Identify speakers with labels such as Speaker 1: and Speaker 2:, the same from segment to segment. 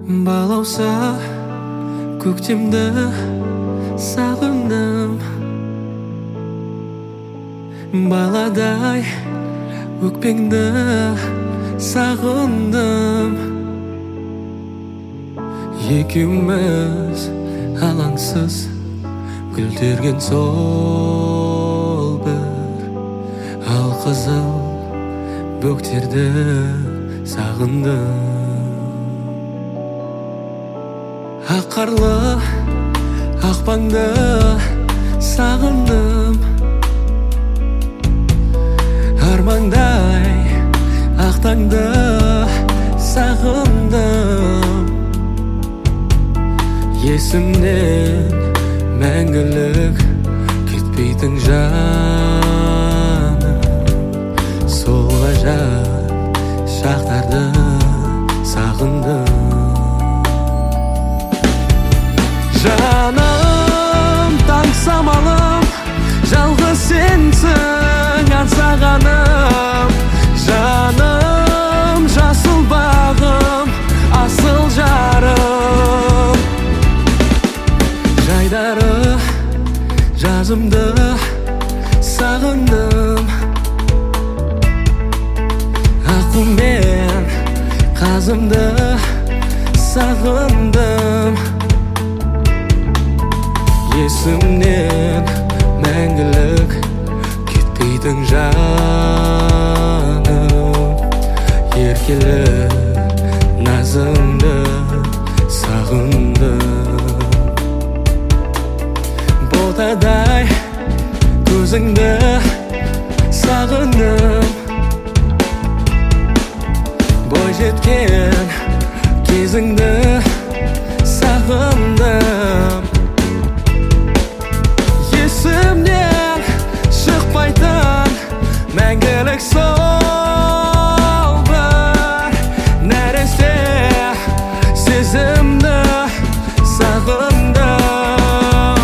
Speaker 1: Балауса көктемді сағындым, баладай өкпеңді сағындым. Екеуміз алаңсыз гүлдерген сол бір алқызыл бөктерді сағындым. Ақ қарлы ақпаңды сағындым, армаңдай ақ таңды сағындым. Есімнен мәңгілік кетпейтін жаным, сол ғажап шақтарды сағындым. Жаным, таң самалым, жалғыз сенсің аңсағаным. Жаным, жасыл бағым, асыл жарым. Жайдары жазымды сағындым, аққу мен қазымды сағындым. Есімнен мәңгілік кетпейтін жаным, еркелі назыңды сағындым. Ботадай көзіңді сағындым, бойжеткен кезіңді сағындым. Есімнен шықпайтын мәңгілік сол бір нәресте сезімді сағындым.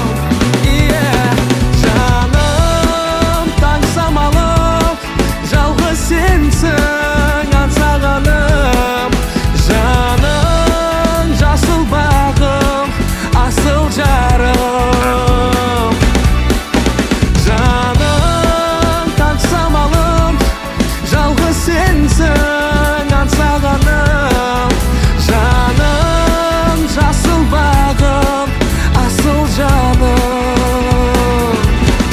Speaker 1: Жаным, таң самалым, жалғыз сенсің аңсағаным. Жаным, жасыл бағым, асыл жарым. Сенсің аңсағаным, жаным, жасыл бағым, асыл жаным.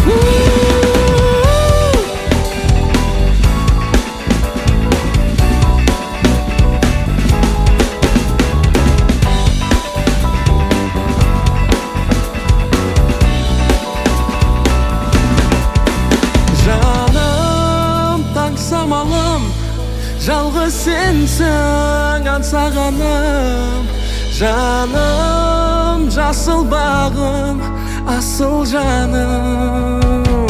Speaker 1: Жаным, таң самалым, жалғыз сенсің аңсағаным. Жаным, жасыл бағым, асыл жаным.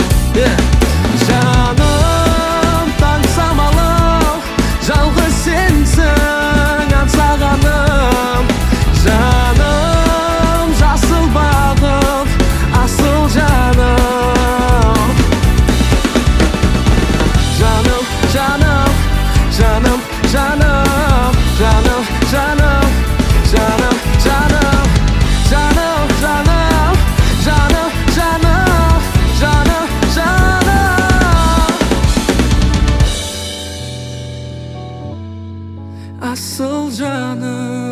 Speaker 1: Жаным, таң самалым, жалғыз сенсің аңсағаным. Жаным, жасыл бағым, асыл жаным. Жаным, жаным, жаным, жаным, жаным, жаным, жаным, жаным, жаным, жаным, жаным, жаным, жаным, жаным, асыл жаным.